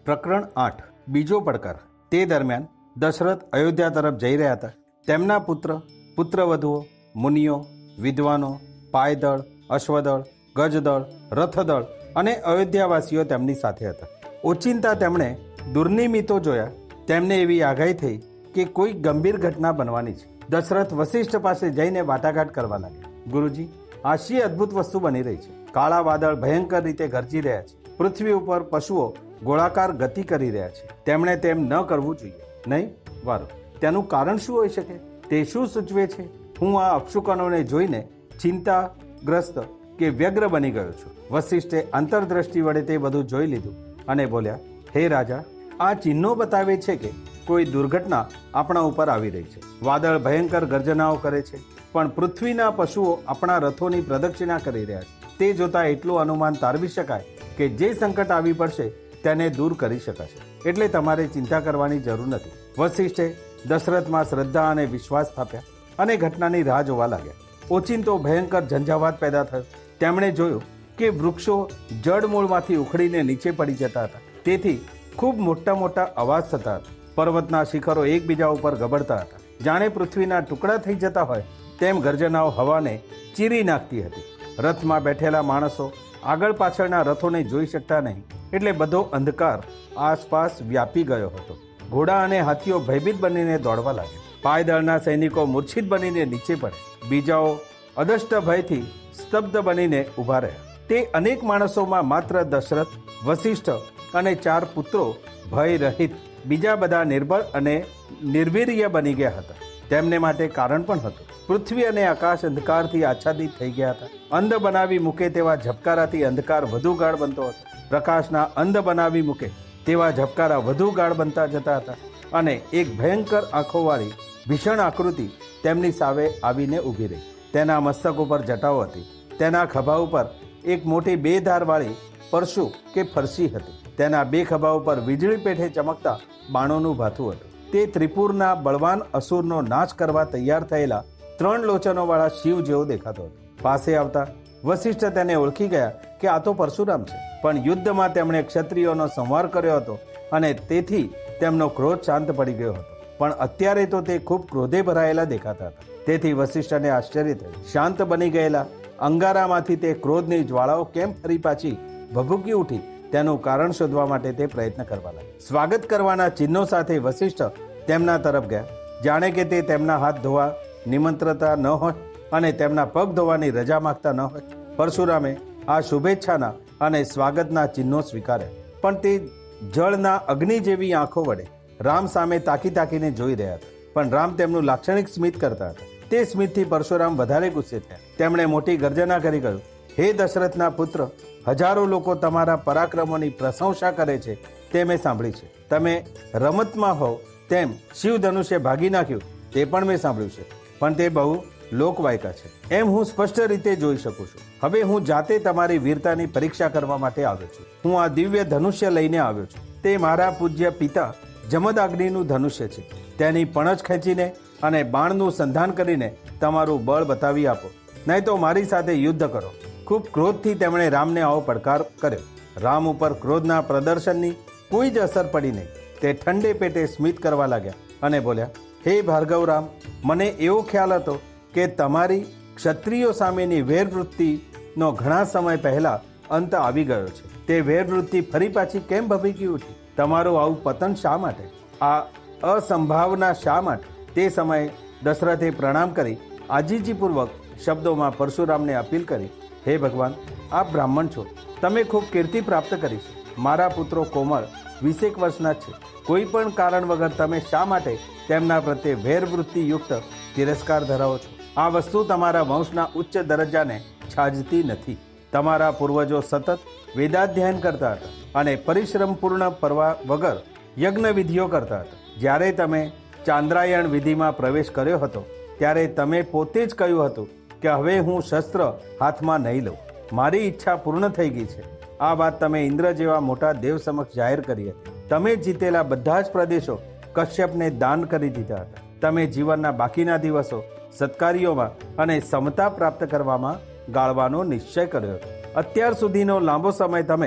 પ્રકરણ 8 બીજો પડકાર. તે દરમિયાન દશરથ અયોધ્યા તરફ જઈ રહ્યા હતા. તેમના પુત્રવધુઓ, મુનિઓ, વિદ્વાનો, પાયદળ, અશ્વદળ, ગજદળ, રથદળ અને અયોધ્યાવાસીઓ તેમની સાથે હતા. ઓચિંતા તેમણે દુર્નિમિત્તો જોયા. તેમને એવી આગાહી થઈ કે કોઈ ગંભીર ઘટના બનવાની છે. દશરથ વશિષ્ઠ પાસે જઈને વાટાઘાટ કરવા લાગ્યા. ગુરુજી, આશી અદ્ભુત વસ્તુ બની રહી છે. કાળા વાદળ ભયંકર રીતે ગરજી રહ્યા છે. પૃથ્વી ઉપર પશુઓ ગોળાકાર ગતિ કરી રહ્યા છે. તેમણે તેમ ન કરવું જોઈએ. નહીં વારું, તેનું કારણ શું હોઈ શકે? તે શું સૂચવે છે? હું આ અપશુકનોને જોઈને ચિંતાગ્રસ્ત કે વ્યગ્ર બની ગયો છું. વશિષ્ઠે અંતરદ્રષ્ટિ વડે તે બધું જોઈ લીધું અને બોલ્યા, હે રાજા, આ ચિહ્નો બતાવે છે કે કોઈ દુર્ઘટના આપણા ઉપર આવી રહી છે. વાદળ ભયંકર ગર્જનાઓ કરે છે, પણ પૃથ્વીના પશુઓ આપણા રથોની પ્રદક્ષિણા કરી રહ્યા છે. તે જોતા એટલું અનુમાન તારવી શકાય કે જે સંકટ આવી પડશે તેને દૂર કરી શકાશે. એટલે તમારે ચિંતા કરવાની જરૂર નથી. વશિષ્ઠે દશરથમાં શ્રદ્ધા અને વિશ્વાસ સ્થાપ્યા અને ઘટનાની રાહ જોવા લાગ્યા. ઓચિંતો ભયંકર ઝંઝાવાત પેદા થયો. તેમણે જોયું કે વૃક્ષો જળમૂળમાંથી ઉખડીને નીચે પડી જતા હતા. તેથી ખૂબ મોટા મોટા અવાજ થતા હતા. પર્વતના શિખરો એકબીજા ઉપર ગબડતા હતા. જાણે પૃથ્વીના ટુકડા થઈ જતા હોય તેમ ગર્જનાઓ હવાને ચીરી નાખતી હતી. રથમાં બેઠેલા માણસો આગળ પાછળના રથોને જોઈ શકતા નહીં, એટલે બધો અંધકાર આસપાસ વ્યાપી ગયો હતો. ઘોડા અને હાથીઓ ભયભીત બનીને દોડવા લાગ્યા. પાયદળના સૈનિકો મૂર્છિત બનીને નીચે પડે. બીજાઓ અદષ્ટ ભયથી સ્તબ્ધ બનીને ઊભા રહ્યા. તે અનેક માણસોમાં માત્ર દશરથ, વશિષ્ઠ અને 4 પુત્રો ભય રહિત, બીજા બધા નિર્બળ અને નિર્વીર્ય બની ગયા હતા. તેમને માટે કારણ પણ હતું. પૃથ્વી અને આકાશ અંધકારથી આચ્છાદિત થઈ ગયા હતા. અંધ બનાવી મૂકે તેવા ઝબકારાથી અંધકાર વધુ ગાઢ બનતો હતો. પ્રકાશના અંધ બનાવી મૂકે તેવા ઝબકારા વધુ ગાઢ બનતા જતા હતા. અને એક ભયંકર આંખોવાળી ભીષણ આકૃતિ તેમની સામે આવીને ઊભી રહી. તેના મસ્તક ઉપર જટાઓ હતી. તેના ખભા ઉપર એક મોટી 2 ધારવાળી પરશુ કે ફરસી હતી. તેના 2 ખભા ઉપર વીજળી પેઠે ચમકતા બાણોનું ભાથું હતું. તે ત્રિપુરના બળવાન અસુરનો નાશ કરવા તૈયાર થયેલા 3 લોચનોવાળા શિવ જેવો દેખાતો હતો. પાસે આવતા વશિષ્ઠ તેને ઓળખી ગયા કે આ તો પરશુરામ છે. પણ યુદ્ધમાં તેમણે ક્ષત્રિયોનો સંહાર કર્યો હતો અને તેથી તેમનો ક્રોધ શાંત પડી ગયો હતો. પણ અત્યારે તો તે ખૂબ ક્રોધે ભરાયેલા દેખાતા હતા. તેથી વશિષ્ઠને આશ્ચર્ય થયું. શાંત બની ગયેલા અંગારામાંથી તે ક્રોધની જ્વાળાઓ કેમ ફરી પાછી ભભૂકી ઉઠી તેનું કારણ શોધવા માટે તે પ્રયત્ન કરવા લાગ્યા. સ્વાગત કરવાના ચિહ્નો સાથે વશિષ્ઠ તેમના તરફ ગયા. જાણે કે તે તેમના હાથ ધોવા નિમંત્રતા ન હોય અને તેમના પગ ધોવાની રજા માંગતા ન હોય. પરશુરામે આ શુભેચ્છાના અને સ્વાગતના ચિહ્નો સ્વીકાર્યા. પણ તે જળના અગ્નિ જેવી આંખો વડે રામ સામે તાકીને જોઈ રહ્યા હતા. પણ રામ તેમનું લાક્ષણિક સ્મિત કરતા હતા. તે સ્મિતથી પરશુરામ વધારે ગુસ્સે થયા. તેમણે મોટી ગર્જના કરી કહ્યું, હે દશરથના પુત્ર, હજારો લોકો તમારા પરાક્રમોની પ્રશંસા કરે છે તે મેં સાંભળી છે. તમે રમતમાં હોવ તેમ શિવ ધનુષ્ય ભાગી નાખ્યું તે પણ મેં સાંભળ્યું છે. પણ તે બહુ લોકવાયકા છે એમ હું સ્પષ્ટ રીતે જોઈ શકું છું. હવે હું જાતે તમારી વીરતાની પરીક્ષા કરવા માટે આવ્યો છું. હું આ દિવ્ય ધનુષ્ય લઈને આવ્યો છું. તે મારા પૂજ્ય પિતા જમદગ્નિનું ધનુષ્ય છે. તેની પણજ ખેંચીને અને બાણનું સંધાન કરીને તમારું બળ બતાવી આપો, નહીં તો મારી સાથે યુદ્ધ કરો. ખૂબ ક્રોધથી તેમણે રામને આવો પડકાર કર્યો. રામ ઉપર ક્રોધના પ્રદર્શનની કોઈ જ અસર પડી નહીં. તે ઠંડે પેટે સ્મિત કરવા લાગ્યા અને બોલ્યા, હે ભાર્ગવ રામ, મને એવો ખ્યાલ હતો કે તમારી ક્ષત્રિયો સામેની વેરવૃત્તિનો ઘણા સમય પહેલા અંત આવી ગયો છે. તે વેરવૃત્તિ ફરી પાછી કેમ ભભૂકી ઉઠી? તમારું આવું પતન શા માટે? આ અસંભાવના શા માટે? તે સમયે દશરથે પ્રણામ કરી આજીજીપૂર્વક શબ્દોમાં પરશુરામને અપીલ કરી, હે ભગવાન, આપ બ્રાહ્મણ છો. તમે ખૂબ કીર્તિ પ્રાપ્ત કરી છે. મારા પુત્રો કોમળ 20 વર્ષના છે. કોઈ પણ કારણ વગર તમે શા માટે તેમના પ્રત્યે વેરવૃત્તિયુક્ત તિરસ્કાર ધરાવો છો? આ વસ્તુ તમારા વંશના ઉચ્ચ દરજ્જાને છાજતી નથી. તમારા પૂર્વજો સતત વેદાધ્યયન કરતા હતા અને પરિશ્રમપૂર્ણ પરવા વગર યજ્ઞ વિધિઓ કરતા હતા. જ્યારે તમે ચાંદ્રાયણ વિધિમાં પ્રવેશ કર્યો હતો ત્યારે તમે પોતે જ કહ્યું હતું કે હવે હું શસ્ત્ર હાથમાં નહીં લઉં. મારી ઈચ્છા પૂર્ણ થઈ ગઈ છે. આ વાત તમે ઇન્દ્ર જેવા મોટા દેવ સમક્ષ જાહેર કરી હતી. તમે જીતેલા બધા જ પ્રદેશો કશ્યપને દાન કરી દીધા હતા. તમે જીવનના બાકીના દિવસો સત્કાર્યોમાં અને સમતા પ્રાપ્ત કરવામાં ગાળવાનો નિશ્ચય કર્યો હતો. અત્યાર સુધીનો લાંબો સમય તમે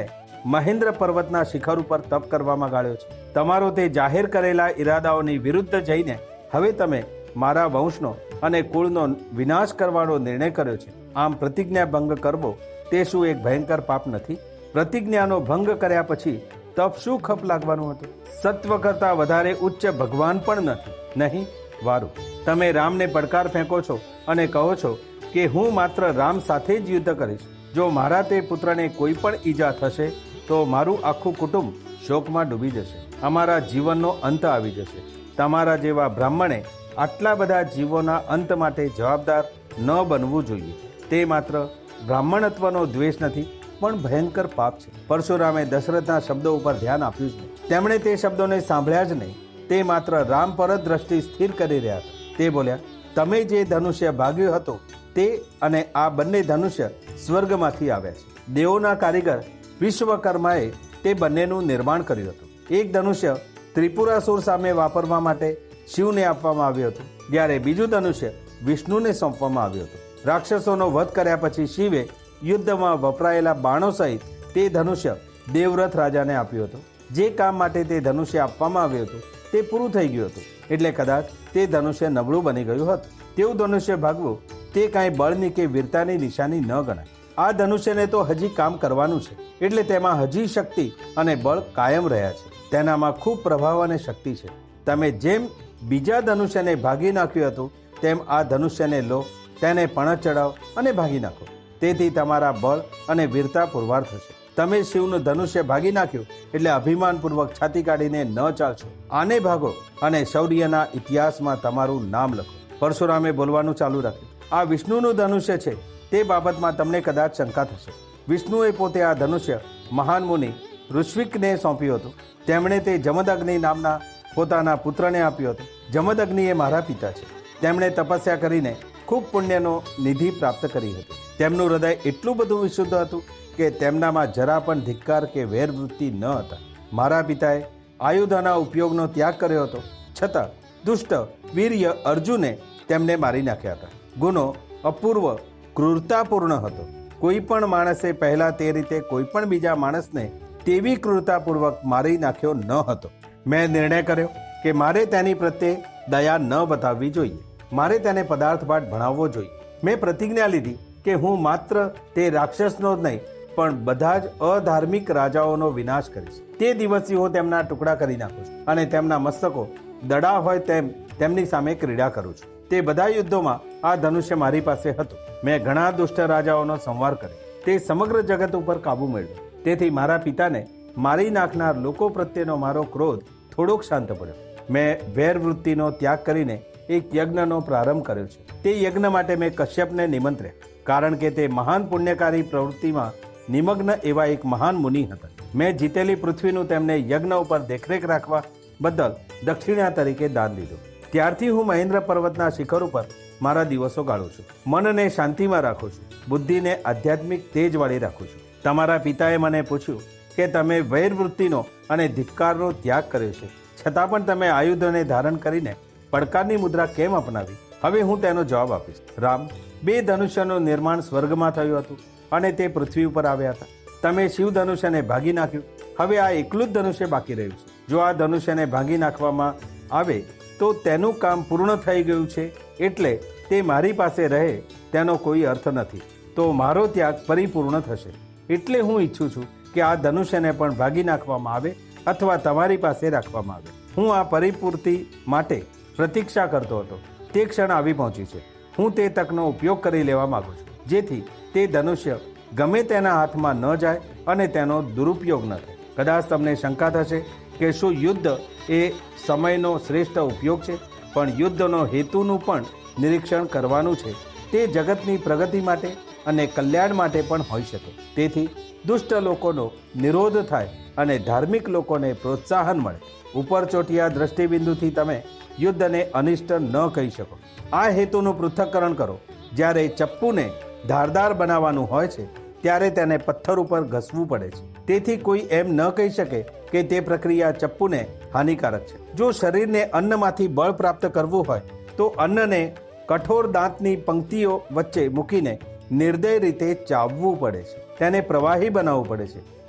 મહેન્દ્ર પર્વતના શિખર ઉપર તપ કરવામાં ગાળ્યો છે. તમારો તે જાહેર કરેલા ઈરાદાઓની વિરુદ્ધ જઈને હવે તમે મારા વંશનો અને કુળનો વિનાશ કરવાનો નિર્ણય કર્યો છે. આમ પ્રતિજ્ઞા ભંગ કરવો તે શું એક ભયંકર પાપ નથી? પ્રતિજ્ઞાનો ભંગ કર્યા પછી તપ શું ખપ લાગવાનું હતું? સત્વ કરતા વધારે ઉચ્ચ ભગવાન પણ નથી. નહીં વારું, તમે રામને પડકાર ફેંકો છો અને કહો છો કે હું માત્ર રામ સાથે જ યુદ્ધ કરીશ. જો મારા તે પુત્રને કોઈ પણ ઈજા થશે તો મારું આખું કુટુંબ શોકમાં ડૂબી જશે. અમારા જીવનનો અંત આવી જશે. તમારા જેવા બ્રાહ્મણે આટલા બધા જીવોના અંત માટે જવાબદાર ન બનવું જોઈએ. તે માત્ર બ્રાહ્મણત્વનો દ્વેષ નથી, પણ ભયંકર પાપ છે. પરશુરામે દશરથના શબ્દો ઉપર ધ્યાન આપ્યું જ નહીં. તેમણે તે શબ્દોને સાંભળ્યા જ નહીં. તે માત્ર રામ પર જ દ્રષ્ટિ સ્થિર કરી રહ્યા હતા. તે બોલ્યા, તમે જે ધનુષ્ય ભાગ્યો હતો તે અને આ બંને ધનુષ્ય સ્વર્ગમાંથી આવ્યા છે. દેવોના કારીગર વિશ્વકર્માએ તે બંનેનું નિર્માણ કર્યું હતું. એક ધનુષ્ય ત્રિપુરાસુર સામે વાપરવા માટે શિવને આપવામાં આવ્યું હતું, જ્યારે બીજું ધનુષ્ય વિષ્ણુને સોંપવામાં આવ્યું હતું. રાક્ષસોનો વધ કર્યા પછી શિવે યુદ્ધમાં વપરાયેલા બાણો સહિત તે ધનુષ્ય દેવવ્રત રાજાને આપ્યું હતું. જે કામ માટે તે ધનુષ્ય આપવામાં આવ્યું હતું તે પૂરું થઈ ગયું હતું, એટલે કદાચ તે ધનુષ્ય નબળું બની ગયું હતું. તેવું ધનુષ્ય ભાગવું તે કાંઈ બળની કે વીરતાની નિશાની ન ગણાય. આ ધનુષ્યને તો હજી કામ કરવાનું છે, એટલે તેમાં હજી શક્તિ અને બળ કાયમ રહ્યા છે. તેનામાં ખૂબ પ્રભાવ અને શક્તિ છે. તમે જેમ બીજા ધનુષ્યને ભાગી નાખ્યું હતું તેમ આ ધનુષ્યને લો, તેને પણત ચડાવો અને ભાગી નાખો. તેથી તમારા બળ અને વીરતા પુરવાર થશે. તમે શિવનું ધનુષ્ય ભાગી નાખ્યું એટલે અભિમાનપૂર્વક છાતી કાઢીને ન ચાલશો. આને ભાગો અને શૌર્યના ઇતિહાસમાં તમારું નામ લખો. પરશુરામે બોલવાનું ચાલુ રાખ્યું. આ વિષ્ણુનું ધનુષ્ય છે તે બાબતમાં તમને કદાચ શંકા થશે. વિષ્ણુએ પોતે આ ધનુષ્ય મહાન મુનિ ઋષ્વિકને સોંપ્યું હતું. તેમણે તે જમદગ્નિ નામના પોતાના પુત્રને આપ્યું હતું. જમદગ્નિ એ મારા પિતા છે. તેમણે તપસ્યા કરીને ખૂબ પુણ્યનો નિધિ પ્રાપ્ત કરી હતી. તેમનું હૃદય એટલું બધું વિશુદ્ધ હતું કે તેમનામાં જરા પણ ધિક્કાર કે વેરવૃત્તિ ન હતા. મારા પિતાએ આયુધના ઉપયોગનો ત્યાગ કર્યો હતો, છતાં દુષ્ટ વીર્ય અર્જુને તેમને મારી નાખ્યા હતા. ગુનો અપૂર્વ ક્રૂરતાપૂર્ણ હતો. કોઈ પણ માણસે પહેલા તે રીતે કોઈ પણ બીજા માણસને તેવી ક્રૂરતાપૂર્વક મારી નાખ્યો ન હતો. મેં નિર્ણય કર્યો કે મારે તેની પ્રત્યે દયા ન બતાવવી જોઈએ. મારે તેને પદાર્થપાઠ ભણાવવો જોઈએ. મેં પ્રતિજ્ઞા લીધી કે હું માત્ર તે રાક્ષસનો જ નહીં પણ બધા જ અધાર્મિક રાજાઓનો વિનાશ કરીશ. તે દિવસથી હું તેમના ટુકડા કરી નાખું છું અને તેમના મસ્તકો દડા હોય તેમ તેમની સામે ક્રીડા કરું છું. તે બધા યુદ્ધોમાં આ ધનુષ્ય મારી પાસે હતું. મેં ઘણા દુષ્ટ રાજાઓનો સંહાર કર્યો. તે સમગ્ર જગત ઉપર કાબુ મેળવ્યો. તેથી મારા પિતાને મારી નાખનાર લોકો પ્રત્યેનો મારો ક્રોધ થોડોક શાંત પડ્યો. મેં વેરવૃત્તિનો ત્યાગ કરીને એક યજ્ઞનો પ્રારંભ કર્યો છે. તે યજ્ઞ માટે મેં કશ્યપને નિમંત્ર્યા, કારણ કે તે મહાન પુણ્યકારી પ્રવૃત્તિમાં નિમગ્ન એવા એક મહાન મુનિ હતા. મેં જીતેલી પૃથ્વીનું તેમને યજ્ઞ ઉપર દેખરેખ રાખવા બદલ દક્ષિણા તરીકે દાન દીધું. ત્યારથી હું મહેન્દ્ર પર્વતના શિખર ઉપર મારા દિવસો ગાળું છું. મનને શાંતિમાં રાખું છું, બુદ્ધિને આધ્યાત્મિક તેજવાળી રાખું છું. તમારા પિતાએ મને પૂછ્યું કે તમે વૈરવૃત્તિનો અને ધિક્કારનો ત્યાગ કર્યો છે, છતાં પણ તમે આયુધોને ધારણ કરીને પડકારની મુદ્રા કેમ અપનાવી? હવે હું તેનો જવાબ આપીશ. રામ, 2 ધનુષ્યનું નિર્માણ સ્વર્ગમાં થયું હતું અને તે પૃથ્વી ઉપર આવ્યા હતા. તમે શિવ ધનુષ્યને ભાગી નાખ્યું. હવે આ એકલું જ ધનુષ્ય બાકી રહ્યું છે. જો આ ધનુષ્યને ભાગી નાખવામાં આવે તો તેનું કામ પૂર્ણ થઈ ગયું છે, એટલે તે મારી પાસે રહે તેનો કોઈ અર્થ નથી. તો મારો ત્યાગ પરિપૂર્ણ થશે. એટલે હું ઈચ્છું છું કે આ ધનુષ્યને પણ ભાગી નાખવામાં આવે અથવા તમારી પાસે રાખવામાં આવે. હું આ પરિપૂર્તિ માટે પ્રતીક્ષા કરતો હતો. તે ક્ષણ આવી પહોંચી છે. હું તે તકનો ઉપયોગ કરી લેવા માંગુ છું, જેથી તે ધનુષ્ય ગમે તેના હાથમાં ન જાય અને તેનો દુરુપયોગ ન થાય. કદાચ તમને શંકા થશે કે શું યુદ્ધ એ સમયનો શ્રેષ્ઠ ઉપયોગ છે? પણ યુદ્ધનો હેતુનું પણ નિરીક્ષણ કરવાનું છે. તે જગતની પ્રગતિ માટે અને કલ્યાણ માટે પણ હોઈ શકે. તેથી દુષ્ટ લોકોનો નિરોધ થાય અને ધાર્મિક લોકોને પ્રોત્સાહન મળે. ઉપર ચોટિયા દ્રષ્ટિબિંદુથી તમે યુદ્ધને અનિષ્ટ ન કહી શકો. આ હેતુનું પૃથ્થકરણ કરો. જ્યારે ચપ્પુને ધારદાર બનાવવાનું હોય છે ત્યારે તેને પથ્થર ઉપર ઘસવું પડે છે. તેથી કોઈ એમ ન કહી શકે કે તે પ્રક્રિયા ચપ્પુને હાનિકારક છે. જો શરીરને અન્નમાંથી બળ પ્રાપ્ત કરવું હોય તો અન્નને કઠોર દાંતની પંક્તિઓ વચ્ચે મૂકીને નિર્દય રીતે ચાવવું પડે છે. તેને પ્રવાહી બનાવવું પડે છે.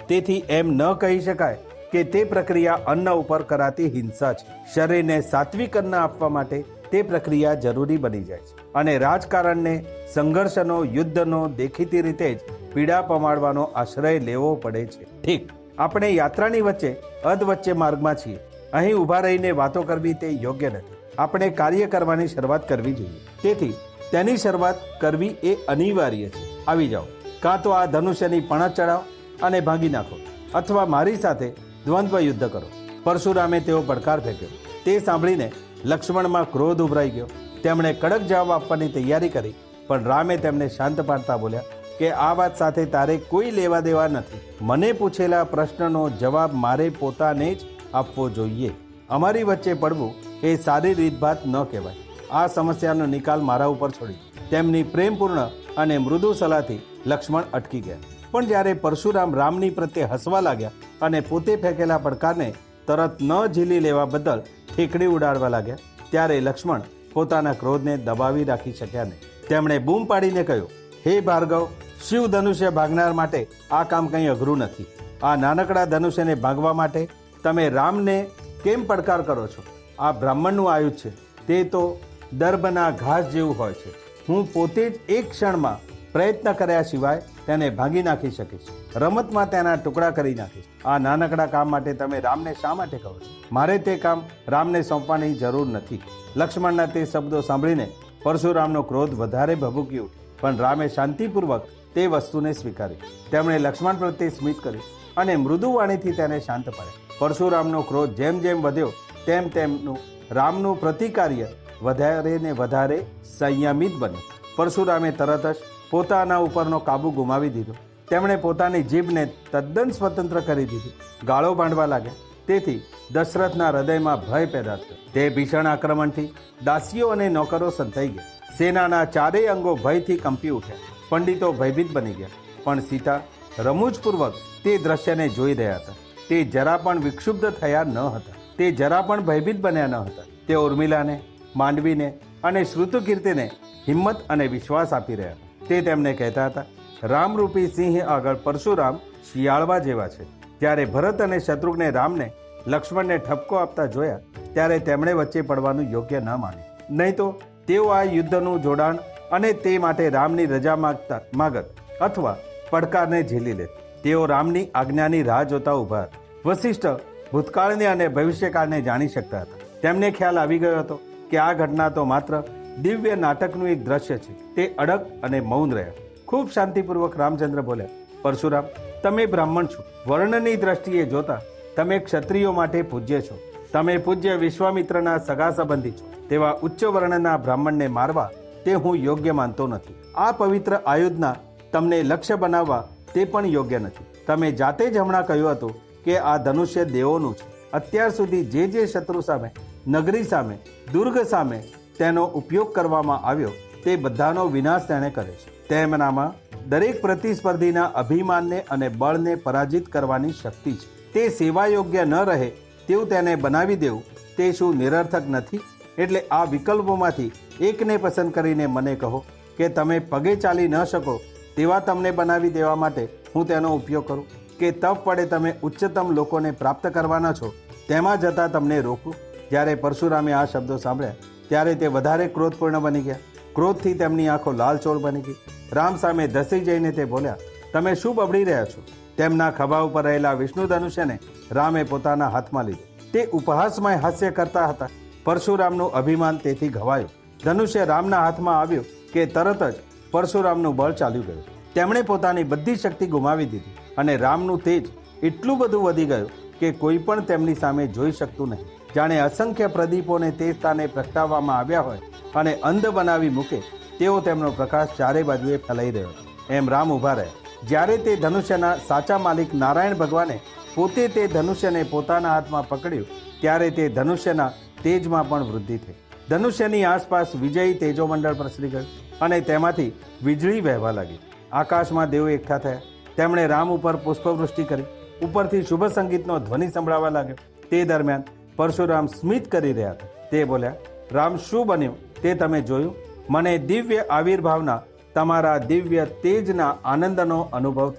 તેથી એમ ન કહી શકાય કે તે પ્રક્રિયા અન્ન ઉપર કરાતી હિંસા છે. શરીરને સાત્વિક અન્ન આપવા માટે તે પ્રક્રિયા જરૂરી બની જાય છે અને રાજકારણને સંઘર્ષનો, યુદ્ધનો, દેખીતી રીતે જ પીડા પમાડવાનો આશ્રય લેવો પડે છે. ઠીક, આપણે યાત્રાની વચ્ચે અધવચ્ચે માર્ગમાં છીએ. અહીં ઊભા રહીને વાતો કરવી તે યોગ્ય નથી. આપણે કાર્ય કરવાની શરૂઆત કરવી જોઈએ. તેથી તેની શરૂઆત કરવી એ અનિવાર્ય છે. આવી જાઓ, કાં તો આ ધનુષ્યની પણત ચડાવો અને ભાંગી નાખો, અથવા મારી સાથે દ્વંદ્વ યુદ્ધ કરો. પરશુરામે તેવો પડકાર ફેંક્યો. તે સાંભળીને લક્ષ્મણમાં ક્રોધ ઉભરાઈ ગયો. તેમણે કડક જવાબ આપવાની તૈયારી કરી, પણ રામે તેમને શાંત પાડતા બોલ્યા કે આ વાત સાથે તારે કોઈ લેવા દેવા નથી. મને પૂછેલા પ્રશ્નનો જવાબ મારે પોતાને જ આપવો જોઈએ. અમારી વચ્ચે પડવું એ સારી રીતભાત ન કહેવાય. આ સમસ્યાનો નિકાલ મારા ઉપર છોડી. તેમની પ્રેમપૂર્ણ અને મૃદુ સલાહથી લક્ષ્મણ અટકી ગયા. પણ જ્યારે પરશુરામ રામની પ્રત્યે હસવા લાગ્યા અને પોતે ફેંકેલા પડકારને તરત ન ઝીલી લેવા બદલ ઠેકડી ઉડાડવા લાગ્યા, ત્યારે લક્ષ્મણ પોતાના ક્રોધને દબાવી રાખી શક્યા નહીં. તેમણે બૂમ પાડીને કહ્યું, હે ભાર્ગવ, શિવ ધનુષ્ય ભાગનાર માટે આ કામ કંઈ અઘરું નથી. આ નાનકડા ધનુષ્યને ભાગવા માટે તમે રામને કેમ પડકાર કરો છો? આ બ્રાહ્મણનું આયુધ છે. તે તો દર્ભના ઘાસ જેવું હોય છે. હું પોતે જ એક ક્ષણમાં પ્રયત્ન કર્યા સિવાય તેને ભાંગી નાખી શકીશ. રમતમાં તેના ટુકડા કરી નાખીશ. આ નાનકડા કામ માટે તમે રામને શા માટે કહો છો? મારે તે કામ રામને સોંપવાની જરૂર નથી. લક્ષ્મણના તે શબ્દો સાંભળીને પરશુરામનો ક્રોધ વધારે ભભૂકી ઉઠ્યો, પણ રામે શાંતિપૂર્વક તે વસ્તુને સ્વીકારી. તેમણે લક્ષ્મણ પ્રત્યે સ્મિત કર્યું અને મૃદુ વાણીથી તેને શાંત પાડ્યા. પરશુરામનો ક્રોધ જેમ જેમ વધ્યો તેમ તેમનું રામનું પ્રતિકાર્ય વધારે ને વધારે સંયમિત બન્યું. પરશુરામે તરત જ પોતાના ઉપરનો કાબુ ગુમાવી દીધો. તેમણે પોતાની જીભને તદ્દન સ્વતંત્ર કરી દીધી. ગાળો બાંધવા લાગ્યા. તેથી દશરથના હૃદયમાં ભય પેદા થયો. તે ભીષણ આક્રમણથી દાસીઓ અને નોકરો સંતાઈ ગયા. સેનાના ચારેય અંગો ભયથી કંપી ઉઠ્યા. પંડિતો ભયભીત બની ગયા. પણ સીતા રમૂજપૂર્વક તે દ્રશ્યને જોઈ રહ્યા હતા. તે જરા પણ વિક્ષુબ્ધ થયા ન હતા. તે જરા પણ ભયભીત બન્યા ન હતા. તે ઉર્મિલાને, માંડવીને અને શ્રુતકીર્તિને હિંમત અને વિશ્વાસ આપી રહ્યા હતા. તે તેમને કહેતા હતા, રામરૂપી સિંહ આગળ પરશુરામ શિયાળવા જેવા છે. જ્યારે ભરત અને શત્રુઘ્ને રામને લક્ષ્મણને ઠપકો આપતા જોયા, ત્યારે તેમણે વચ્ચે પડવાનું યોગ્ય ન માન્યું. નહીં તો તેઓ આ યુદ્ધનું જોડાણ અને તે માટે રામની રજા માગત અથવા પડકારને ઝીલી લેત. તેઓ રામની આજ્ઞાની રાહ જોતા ઊભા હતા. વશિષ્ઠ ભૂતકાળને અને ભવિષ્યકાળને જાણી શકતા હતા. તેમને ખ્યાલ આવી ગયો હતો કે આ ઘટના તો માત્ર દિવ્ય નાટકનું એક દ્રશ્ય છે. તે અડગ અને મૌન રહ્યા. ખૂબ શાંતિપૂર્વક રામચંદ્ર બોલ્યા, પરશુરામ, તમે બ્રાહ્મણ છો. વર્ણની દ્રષ્ટિએ જોતા તમે ક્ષત્રિયો માટે પૂજ્ય છો. તમે પૂજ્ય વિશ્વામિત્રના સગા સંબંધી છો. તેવા ઉચ્ચ વર્ણના બ્રાહ્મણને મારવા તે હું યોગ્ય માનતો નથી. આ પવિત્ર આયુધના તમને લક્ષ્ય બનાવવા તે પણ યોગ્ય નથી. તમે જાતે જ હમણાં કહ્યું હતું કે આ ધનુષ્ય દેવોનું છે. અત્યાર સુધી જે શત્રુ સામે, નગરી સામે, દુર્ગ સામે તેનો ઉપયોગ કરવામાં આવ્યો તે બધાનો વિનાશ તેણે કર્યો છે. તેમનામાં દરેક પ્રતિસ્પર્ધીના અભિમાનને અને બળને પરાજિત કરવાની શક્તિ છે. તે સેવા યોગ્ય ન રહે તેવું તેને બનાવી દેવું તે શું નિરર્થક નથી? એટલે આ વિકલ્પોમાંથી એકને પસંદ કરીને મને કહો કે તમે પગે ચાલી ન શકો તેવા તમને બનાવી દેવા માટે હું તેનો ઉપયોગ કરું, કે તપ પડે તમે ઉચ્ચતમ લોકોને પ્રાપ્ત કરવાના છો તેમાં જતાં તમને રોકું? જ્યારે પરશુરામે આ શબ્દો સાંભળ્યા ત્યારે તે વધારે ક્રોધપૂર્ણ બની ગયા. ક્રોધથી તેમની આંખો લાલચોળ બની ગઈ. રામ સામે ધસી જઈને તે બોલ્યા, તમે શું બબડી રહ્યા છો? તેમના ખભા ઉપર રહેલા વિષ્ણુ ધનુષ્યને રામે પોતાના હાથમાં લીધું. તે ઉપહાસમય હાસ્ય કરતા હતા. પરશુરામનું અભિમાન તેથી ઘવાયું. ધનુષ્ય રામના હાથમાં આવ્યું કે તરત જ પરશુરામનું બળ ચાલ્યું ગયું. તેમણે પોતાની બધી શક્તિ ગુમાવી દીધી અને રામનું તેજ એટલું બધું વધી ગયું કે કોઈ પણ તેમની સામે જોઈ શકતું નહીં. જાણે અસંખ્ય પ્રદીપોને તે સ્થાને પ્રગટાવવામાં આવ્યા હોય અને અંધ બનાવી મૂકે તેવો તેમનો પ્રકાશ ચારે બાજુએ ફેલાઈ રહ્યો એમ રામ ઊભા રહ્યા. જ્યારે તે ધનુષ્યના સાચા માલિક નારાયણ ભગવાને પોતે તે ધનુષ્યને પોતાના હાથમાં પકડ્યું ત્યારે તે ધનુષ્યના તેજમાં પણ વૃદ્ધિ થઈ. ધનુષ્યની આસપાસ વિજયી તેજોમંડળ પ્રસરી ગયું અને તેમાંથી વીજળી વહેવા લાગી. આકાશમાં દેવો એકઠા થયા. તેમણે રામ ઉપર પુષ્પવૃષ્ટિ કરી. ઉપરથી શુભ સંગીતનો ધ્વનિ સંભળાવા લાગ્યો. તે દરમિયાન પરશુરામ સ્મિત કરી રહ્યા હતા. તે બોલ્યા, રામ, શું બન્યું તે તમે જોયું? મને દિવ્ય આવિર્ભાવના તમારા દિવ્ય તેજના આનંદનો અનુભવ થયો.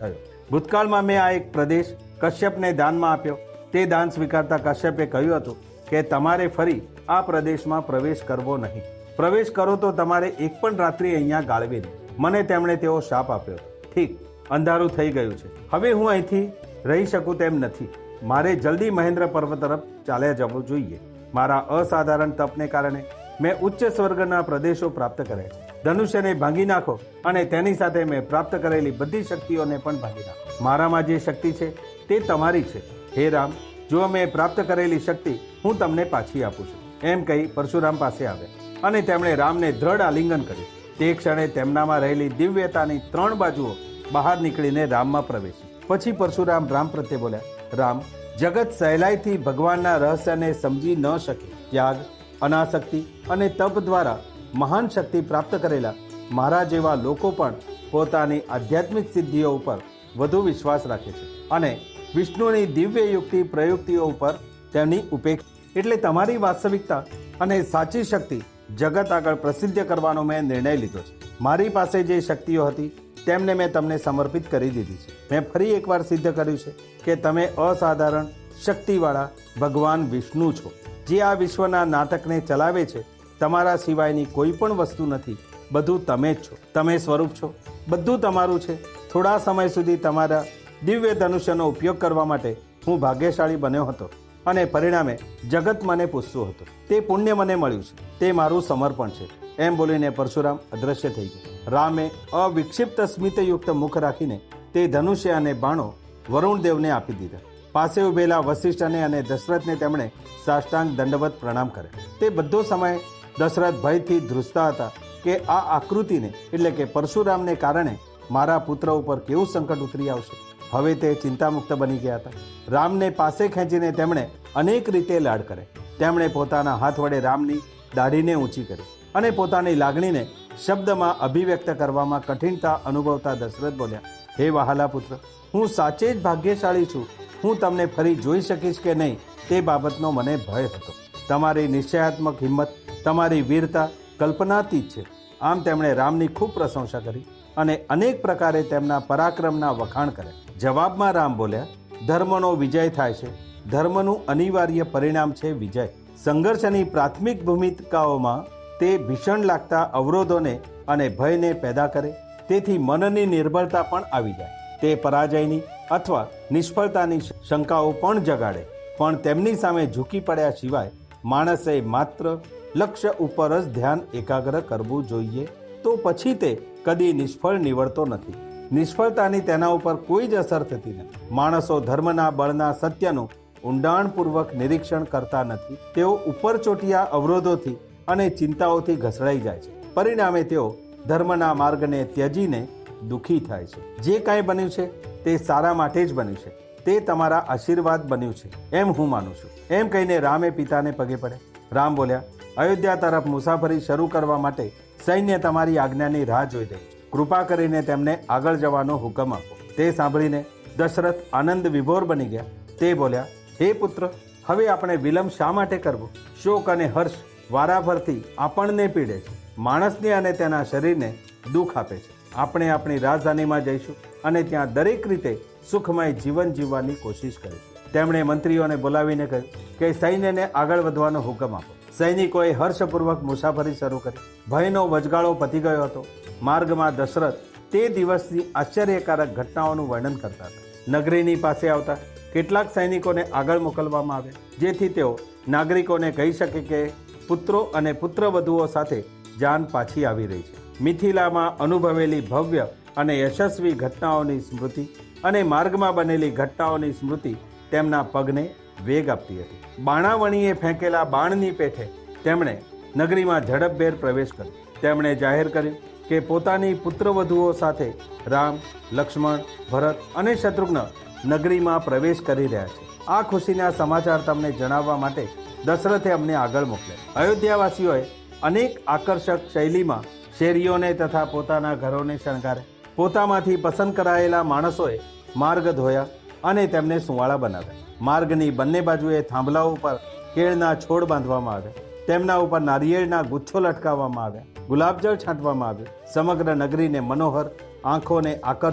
ભૂતકાળમાં મેં આ એક પ્રદેશ કશ્યપને દાનમાં આપ્યો. તે દાન સ્વીકારતા કશ્યપે કહ્યું હતું કે તમારે ફરી આ પ્રદેશમાં પ્રવેશ કરવો નહીં. પ્રવેશ કરો તો તમારે એક પણ રાત્રિ અહીંયા ગાળવી નહીં. મને તેમણે તેવો શાપ આપ્યો. ઠીક, અંધારું થઈ ગયું છે. હવે હું અહીંથી રહી શકું તેમ નથી. મારે જલ્દી મહેન્દ્ર પર્વત તરફ ચાલ્યા જવું જોઈએ. મારા અસાધારણ તપને કારણે મેં ઉચ્ચ સ્વર્ગના પ્રદેશો પ્રાપ્ત કર્યા છે. ધનુષ્યને ભાંગી નાખો અને તેની સાથે મેં પ્રાપ્ત કરેલી બધી શક્તિઓને પણ ભાંગી નાખો. મારામાં જે શક્તિ છે તે તમારી છે. હે રામ, જો મેં પ્રાપ્ત કરેલી શક્તિ હું તમને પાછી આપું છું. એમ કહી પરશુરામ પાસે આવ્યા અને તેમણે રામને દ્રઢ આલિંગન કર્યું. તે ક્ષણે તેમનામાં રહેલી દિવ્યતાની 3 બાજુઓ બહાર નીકળીને રામમાં પ્રવેશી. પછી પરશુરામ રામ પ્રત્યે બોલ્યા, રામ, જગત સહેલાઈથી ભગવાનના રહસ્યને સમજી ન શકે. ત્યાગ, અનાસક્તિ અને તપ દ્વારા મહાન શક્તિ પ્રાપ્ત કરેલા મારા જેવા લોકો પણ પોતાની આધ્યાત્મિક સિદ્ધિઓ ઉપર વધુ વિશ્વાસ રાખે છે અને વિષ્ણુની દિવ્ય યુક્તિ પ્રયુક્તિઓ ઉપર તેમની ઉપેક્ષા. એટલે તમારી વાસ્તવિકતા અને સાચી શક્તિ જગત આગળ પ્રસિદ્ધ કરવાનો મેં નિર્ણય લીધો છે. મારી પાસે જે શક્તિઓ હતી તેમને મેં તમને સમર્પિત કરી દીધી છે. મેં ફરી એકવાર સિદ્ધ કર્યું છે કે તમે અસાધારણ શક્તિવાળા ભગવાન વિષ્ણુ છો, જે આ વિશ્વના નાટકને ચલાવે છે. તમારા સિવાયની કોઈ પણ વસ્તુ નથી. બધું તમે જ છો. તમે સ્વરૂપ છો. બધું તમારું છે. થોડા સમય સુધી તમારા દિવ્ય ધનુષ્યનો ઉપયોગ કરવા માટે હું ભાગ્યશાળી બન્યો હતો અને પરિણામે જગત મને પૂછતું હતું. તે પુણ્ય મને મળ્યું છે. તે મારું સમર્પણ છે. એમ બોલીને પરશુરામ અદ્રશ્ય થઈ ગયા. રામે અવિક્ષિપ્ત સ્મિતયુક્ત મુખ રાખીને તે ધનુષ્ય અને બાણો વરુણદેવને આપી દીધા. પાસે ઉભેલા વશિષ્ઠને અને દશરથને તેમણે સાષ્ટાંગ દંડવત પ્રણામ કર્યા. તે બધો સમય દશરથ ભયથી ધ્રુજતા હતા કે આ આકૃતિને એટલે કે પરશુરામને કારણે મારા પુત્ર ઉપર કેવું સંકટ ઉતરી આવશે. હવે તે ચિંતામુક્ત બની ગયા હતા. રામને પાસે ખેંચીને તેમણે અનેક રીતે લાડ કરે. તેમણે પોતાના હાથ વડે રામની દાઢીને ઊંચી કરી અને પોતાની લાગણીને શબ્દમાં અભિવ્યક્ત કરવામાં કઠિનતા અનુભવતા દશરથ બોલ્યા, હે વહાલા પુત્ર, હું સાચે જ ભાગ્યશાળી છું. હું તમને ફરી જોઈ શકીશ કે નહીં તે બાબતનો મને ભય હતો. તમારી નિશ્ચયાત્મક હિંમત, તમારી વીરતા કલ્પનાતીત છે. આમ તેમણે રામની ખૂબ પ્રશંસા કરી અને અનેક પ્રકારે તેમના પરાક્રમના વખાણ કર્યા. જવાબમાં રામ બોલ્યા, ધર્મનો વિજય થાય છે. ધર્મનું અનિવાર્ય પરિણામ છે વિજય. સંઘર્ષની પ્રાથમિક ભૂમિકાઓમાં તે ભીષણ લાગતા અવરોધોને અને ભયને પેદા કરે. તેથી મનની નિર્બળતા પણ આવી જાય. તે પરાજયની અથવા નિષ્ફળતાની શંકાઓ પણ જગાડે. પણ તેમની સામે ઝૂકી પડ્યા સિવાય માણસે માત્ર લક્ષ્ય ઉપર જ ધ્યાન એકાગ્ર કરવું જોઈએ. તો પછી તે કદી નિષ્ફળ નીવડતો નથી. નિષ્ફળતાની તેના ઉપર કોઈ જ અસર થતી નથી. માણસો ધર્મના બળના સત્યનું ઊંડાણપૂર્વક નિરીક્ષણ કરતા નથી. તેઓ ઉપરચોટિયા અવરોધોથી અને ચિંતાઓથી ઘસડાઈ જાય છે. પરિણામે તેઓ ધર્મના માર્ગને ત્યજીને દુઃખી થાય છે. જે કાંઈ બન્યું છે તે સારા માટે જ બન્યું છે. તે તમારા આશીર્વાદ બન્યું છે એમ હું માનું છું. એમ કહીને રામે પિતાને પગે પડ્યા. રામ બોલ્યા, અયોધ્યા તરફ મુસાફરી શરૂ કરવા માટે સૈન્ય તમારી આજ્ઞાની રાહ જોઈ રહ્યું છે. કૃપા કરીને તેમને આગળ જવાનો હુકમ આપો. તે સાંભળીને દશરથ આનંદ વિભોર બની ગયા. તે બોલ્યા, હે પુત્ર, હવે આપણે વિલંબ શા માટે કરવો? શોક અને હર્ષ વારાફરતી આપણને પીડે છે. માણસને અને તેના શરીરને દુઃખ આપે છે. આપણે આપણી રાજધાનીમાં જઈશું અને ત્યાં દરેક રીતે સુખમય જીવન જીવવાની કોશિશ કરીશું. તેમણે મંત્રીઓને બોલાવીને કહ્યું કે સૈન્યને આગળ વધવાનો હુકમ આપો. સૈનિકોએ હર્ષપૂર્વક મુસાફરી શરૂ કરી. ભયનો વચગાળો પતી ગયો હતો. માર્ગમાં દશરથ તે દિવસની આશ્ચર્યકારક ઘટનાઓનું વર્ણન કરતા હતા. નગરીની પાસે આવતા કેટલાક સૈનિકોને આગળ મોકલવામાં આવ્યા, જેથી તેઓ નાગરિકોને કહી શકે કે પુત્રો અને પુત્રવધુઓ સાથે જાન પાછી આવી રહી છે. મિથિલામાં અનુભવેલી ભવ્ય અને યશસ્વી ઘટનાઓની સ્મૃતિ અને માર્ગમાં બનેલી ઘટનાઓની સ્મૃતિ તેમના પગને વેગ આપતી હતી. બાણાવણીએ ફેંકેલા બાણની પેઠે તેમણે નગરીમાં ઝડપભેર પ્રવેશ કર્યો. તેમણે જાહેર કર્યું કે પોતાની પુત્રવધુઓ સાથે રામ, લક્ષ્મણ, ભરત અને શત્રુઘ્ન નગરીમાં પ્રવેશ કરી રહ્યા છે. આ ખુશીના સમાચાર તમને જણાવવા માટે દશરથે અમને આગળ મોકલ્યા. અયોધ્યાવાસીઓએ અનેક આકર્ષક શૈલીમાં શેરીઓને તથા પોતાના ઘરોને શણગારે. પોતામાંથી પસંદ કરાયેલા માણસોએ માર્ગ ધોયા અને તેમને સુંવાળા બનાવ્યા. માર્ગની બંને બાજુએ થાંભલાઓ ઉપર કેળના છોડ બાંધવામાં આવ્યા. તેમના ઉપર નારિયેળના ગુચ્છો લટકાવવામાં આવ્યા. ગુલાબજળ છાંટવામાં આવ્યું. સમગ્ર નગરીને મનોહર, આંખોને આકર્ષક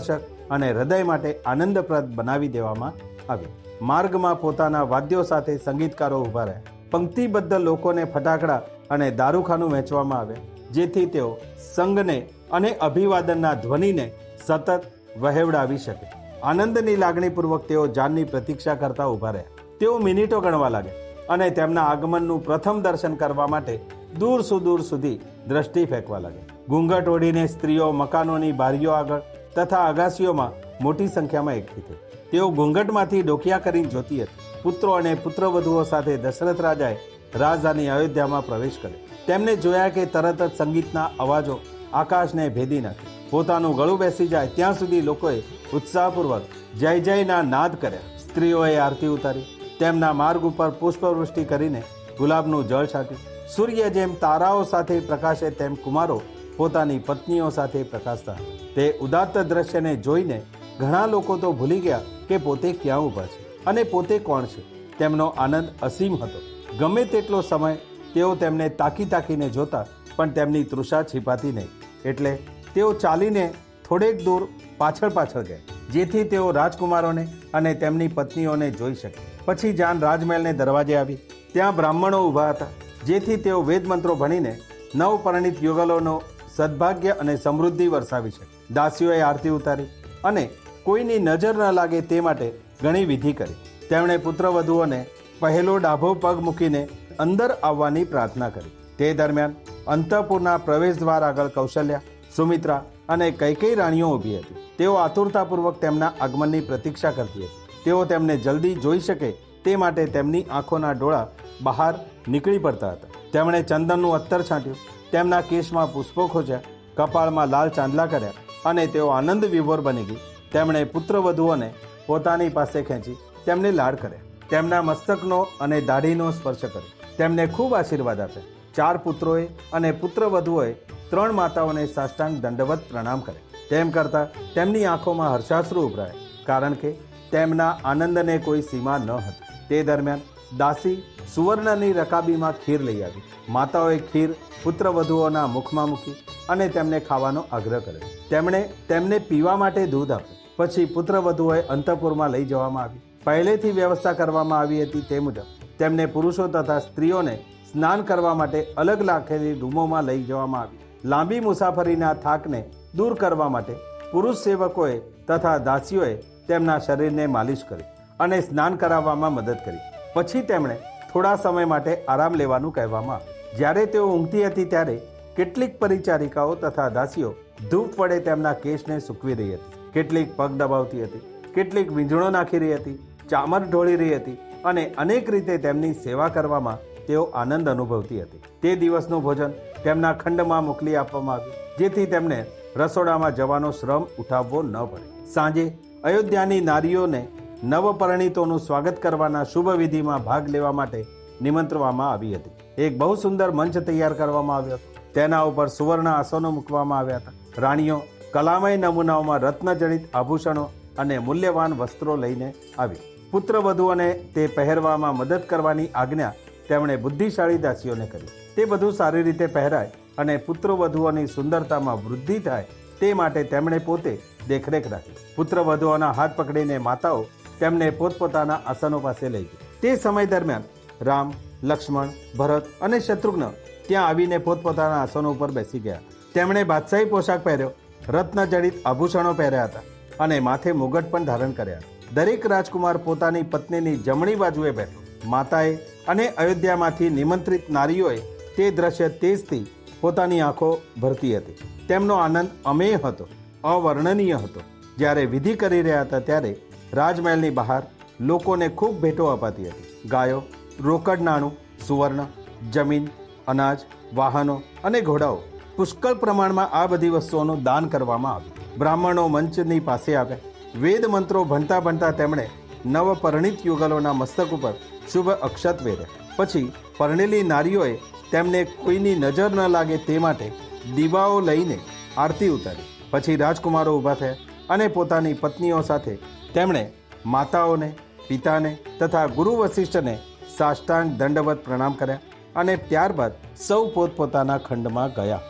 અને હૃદય માટે આનંદપ્રદ બનાવી દેવામાં આવી. માર્ગમાં પોતાના વાદ્યો સાથે સંગીતકારો ઊભા રહ્યા. પંક્તિબદ્ધ લોકોને ફટાકડા અને દારૂખાનું વહેંચવામાં આવે, જેથી તેઓ સંઘને અને અભિવાદનના ધ્વનિને સતત વહેવડાવી શકે. આનંદની લાગણીપૂર્વક તેઓ જાનની પ્રતીક્ષા કરતા ઊભા રહ્યા. તેઓ મિનિટો ગણવા લાગ્યા અને તેમના આગમનનું પ્રથમ દર્શન કરવા માટે દૂર સુદૂર સુધી દ્રષ્ટિ ફેંકવા લાગ્યા. ઘૂંઘટ ઓઢીને સ્ત્રીઓ મકાનોની બારીઓ આગળ તથા અગાસીઓમાં મોટી સંખ્યામાં એકઠી થઈ. તેઓ ઘૂંઘટમાંથી ડોકિયા કરીને જોતી હતી. પુત્રો અને પુત્રવધુઓ સાથે દશરથ રાજાએ રાજધાની અયોધ્યામાં પ્રવેશ કર્યો. તેમને જોયા કે તરત જ સંગીતના અવાજો આકાશને ભેદી નાખ્યા. પોતાનું ગળું બેસી જાય ત્યાં સુધી લોકોએ ઉત્સાહપૂર્વક જય જયના નાદ કર્યા. સ્ત્રીઓએ આરતી ઉતારી, તેમના માર્ગ ઉપર પુષ્પવૃષ્ટિ કરીને ગુલાબનું જળ છાંટ્યું. સૂર્ય જેમ તારાઓ સાથે પ્રકાશે તેમ કુમારો પોતાની પત્નીઓ સાથે પ્રકાશતા હતા. તે ઉદાત્ત દ્રશ્યને જોઈને ઘણા લોકો તો ભૂલી ગયા કે પોતે ક્યાં ઊભા છે અને પોતે કોણ છે. તેમનો આનંદ અસીમ હતો. ગમે તેટલો સમય તેઓ તેમને તાકીને જોતા, પણ તેમની તૃષા छिपाતી નહીં. એટલે તેઓ ચાલીને થોડેક દૂર પાછળ ગયા, જેથી તેઓ રાજકુમારોને અને તેમની પત્નીઓને જોઈ શકે. પછી જાન રાજમહેલને દરવાજે આવી. ત્યાં બ્રાહ્મણો ઊભા હતા, જેથી તેઓ વેદમંત્રો ભણીને નવપરિણીત યુગલોનો સદભાગ્ય અને સમૃદ્ધિ વરસાવી શકે. દાસીઓએ આરતી ઉતારી અને કોઈની નજર ન લાગે તે માટે ઘણી વિધિ કરી. તેમણે પુત્રવધુઓને પહેલો ડાભો પગ મૂકીને અંદર આવવાની પ્રાર્થના કરી. તે દરમિયાન અંતઃપુરના પ્રવેશ દ્વાર આગળ કૌશલ્યા, સુમિત્રા અને કૈકેયી રાણીઓ ઊભી હતી. તેઓ આતુરતાપૂર્વક તેમના આગમનની પ્રતીક્ષા કરતી હતી. તેઓ તેમને જલ્દી જોઈ શકે તે માટે તેમની આંખોના ડોળા બહાર નીકળી પડતા હતા. તેમણે ચંદનનું અત્તર છાંટ્યું, તેમના કેશમાં પુષ્પો ખોજ્યા, કપાળમાં લાલ ચાંદલા કર્યા અને તેઓ આનંદ વિભોર બની ગઈ. તેમણે પુત્રવધુઓને પોતાની પાસે ખેંચી તેમને લાડ કર્યા. તેમના મસ્તકનો અને દાઢીનો સ્પર્શ કર્યો. તેમને ખૂબ આશીર્વાદ આપ્યા. 4 પુત્રોએ અને પુત્રવધુઓએ 3 માતાઓને સાષ્ટાંગ દંડવત પ્રણામ કર્યા. તેમ કરતાં તેમની આંખોમાં હર્ષાશ્રુ ઉભરાયા, કારણ કે તેમના આનંદને કોઈ સીમા ન હતી. તે દરમિયાન દાસી સુવર્ણની રકાબીમાં ખીર લઈ આવી. માતાઓએ ખીર પુત્રવધુઓના મુખમાં મૂકી અને તેમને ખાવાનો આગ્રહ કર્યો. તેમણે તેમને પીવા માટે દૂધ આપ્યું. પછી પુત્રવધુઓએ અંતઃપુરમાં લઈ જવામાં આવી. પહેલેથી વ્યવસ્થા કરવામાં આવી હતી તે મુજબ તેમને પુરુષો તથા સ્ત્રીઓને સ્નાન કરવા માટે અલગ રાખેલી રૂમોમાં લઈ જવામાં આવી. લાંબી મુસાફરીના થાકને દૂર કરવા માટે પુરુષ સેવકોએ તથા દાસીઓએ તેમના શરીરને માલિશ કરી અને સ્નાન કરાવવામાં મદદ કરી. પછી તેમણે થોડા સમય માટે આરામ લેવાનું કહેવામાં આવ્યું. જ્યારે તેઓ ઊંઘતી હતી ત્યારે કેટલીક પરિચારિકાઓ તથા દાસીઓ ધૂપ વડે તેમના કેશને સૂકવી રહી હતી. કેટલીક પગ દબાવતી હતી, કેટલીક વીંઝણો નાખી રહી હતી, ચામર ઢોળી રહી હતી અને અનેક રીતે તેમની સેવા કરવામાં તેઓ આનંદ અનુભવતી હતી. તે દિવસનું ભોજન તેમના ખંડમાં મોકલી આપવામાં આવ્યું, જેથી તેમને રસોડામાં જવાનો શ્રમ ઉઠાવવો ન પડે. સાંજે અયોધ્યાની નારીઓને નવપરિણીતોનું સ્વાગત કરવાના શુભ વિધિમાં ભાગ લેવા માટે નિમંત્રવામાં આવી હતી. એક બહુ સુંદર મંચ તૈયાર કરવામાં આવ્યો હતો. તેના ઉપર સુવર્ણ આસનો મૂકવામાં આવ્યા હતા. રાણીઓ કલામય નમૂનાઓમાં રત્નજડિત આભૂષણો અને મૂલ્યવાન વસ્ત્રો લઈને આવી. પુત્રવધુઓને તે પહેરવામાં મદદ કરવાની આજ્ઞા તેમણે બુદ્ધિશાળી દાસીઓને કરી. તે બધું સારી રીતે પહેરાય અને પુત્રવધુઓની સુંદરતામાં વૃદ્ધિ થાય તે માટે તેમણે પોતે દેખરેખ રાખી. પુત્રવધુઓના હાથ પકડીને માતાઓ તેમને પોતપોતાના આસનો પાસે લઈ ગઈ. તે સમય દરમિયાન રામ, લક્ષ્મણ, ભરત અને શત્રુઘ્ન ત્યાં આવીને પોતપોતાના આસનો ઉપર બેસી ગયા. તેમણે બાદશાહી પોશાક પહેર્યો, રત્નજડિત આભૂષણો પહેર્યા હતા અને માથે મુગટ પણ ધારણ કર્યા હતા. દરેક રાજકુમાર પોતાની પત્નીની જમણી બાજુએ બેઠો. માતાએ અને અયોધ્યામાંથી નિમંત્રિત નારીઓએ તે દ્રશ્ય તેજથી પોતાની આંખો ભરતી હતી. તેમનો આનંદ અમેય હતો, અવર્ણનીય હતો. જ્યારે વિધિ કરી રહ્યા હતા ત્યારે રાજમહેલની બહાર લોકોને ખૂબ ભેટો અપાતી હતી. ગાયો, રોકડ નાણું, સુવર્ણ, જમીન, અનાજ, વાહનો અને ઘોડાઓ, પુષ્કળ પ્રમાણમાં આ બધી વસ્તુઓનું દાન કરવામાં આવ્યું. બ્રાહ્મણો મંચની પાસે આવ્યા. વેદ મંત્રો ભણતા તેમણે નવપરિણીત યુગલોના મસ્તક ઉપર શુભ અક્ષત વેર્યા. પછી પરણેલી નારીઓએ તેમને કોઈની નજર ન લાગે તે માટે દીવાઓ લઈને આરતી ઉતારી. પછી રાજકુમારો ઊભા થયા અને પોતાની પત્નીઓ સાથે તેમણે માતાઓને, પિતાને તથા ગુરુ વશિષ્ઠને સાષ્ટાંગ દંડવત પ્રણામ કર્યા અને ત્યારબાદ સૌ પોતપોતાના ખંડમાં ગયા.